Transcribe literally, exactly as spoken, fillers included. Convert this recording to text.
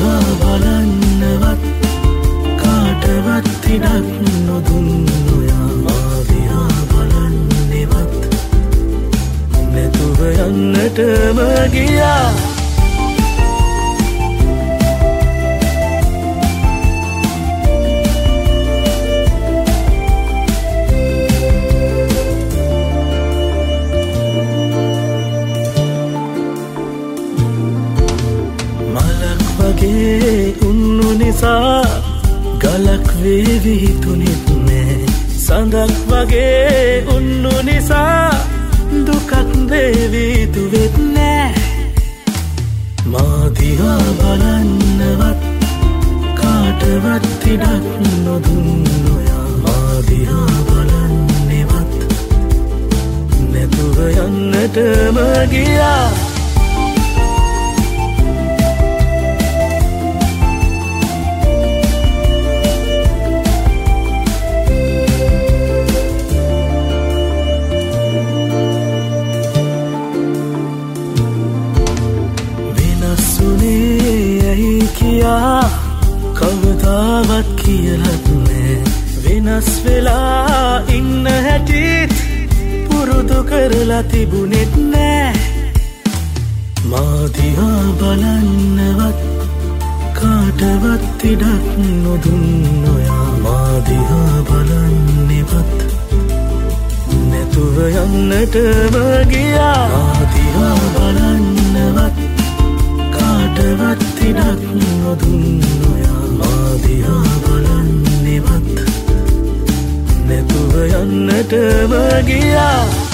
දිහා බලන්නවත් කාටවත් ඉඩක් නොදුන් ඔයා මා දිහා බලන්නෙවත් නැතුව යන්නටම ගියා උන්නු නිසා ගලක් වේවි හිතුනෙත් නෑ සඳක් වගේ උන්නු නිසා දුකක් වේවි හිතුවෙත් නෑ මා දිහා බලන්නවත් කාටවත් ඉඩක් නොදුන් ඔයා මා දිහා බලන්නෙවත් නැතුව යන්නටම ගියා කවදාවත් කියලත් නෑ වෙනස් වෙලා ඉන්න හැටිත් පුරුදු කරලා තිබුණෙත් නෑ මා දිහා බලන්නවත් කාටවත් ඉඩක් නොදුන් ඔයා මා දිහා බලන්නෙවත් නැතුව යන්නටම ගියා මා දිහා බලන්නවත් කාටවත් ඉඩක් නොදුන් ඔයා මා දිහා බලන්නෙවත් නැතුව යන්නටම ගියා